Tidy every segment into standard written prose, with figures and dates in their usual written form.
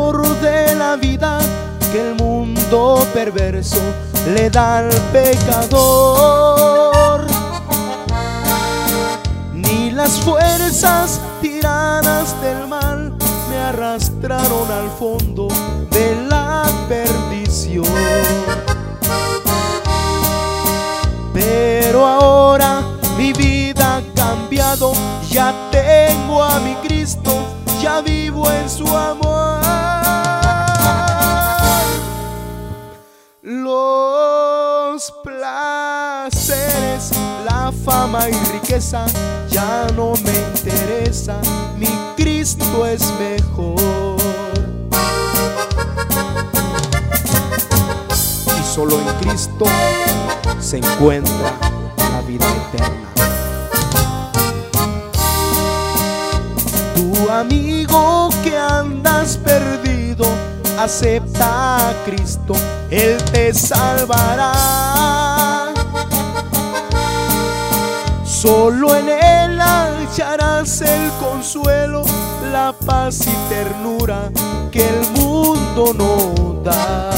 valor de la vida que el mundo perverso le da al pecador, ni las fuerzas tiranas del mal me arrastraron al fondo de la perdición. Pero ahora mi vida ha cambiado, ya tengo a mi Cristo, ya vivo en su amor. Los placeres, la fama y riqueza ya no me interesa, mi Cristo es mejor. Y solo en Cristo se encuentra la vida eterna. Tu amigo que andas perdido, acepta a Cristo, Él te salvará. Solo en Él hallarás el consuelo, la paz y ternura que el mundo no da.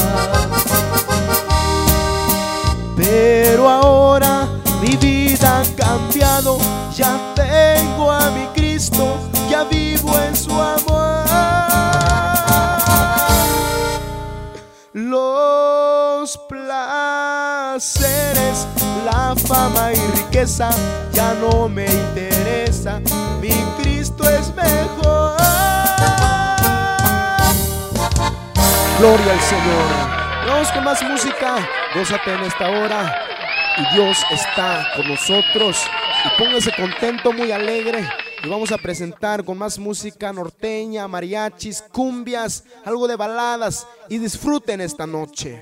Pero ahora mi vida ha cambiado, ya tengo a mi Cristo, ya vivo en su amor. Los placeres, la fama y riqueza ya no me interesa, mi Cristo es mejor. Gloria al Señor. Vamos con más música, gózate en esta hora y Dios está con nosotros. Y póngase contento, muy alegre. Y vamos a presentar con más música norteña, mariachis, cumbias, algo de baladas. Y disfruten esta noche.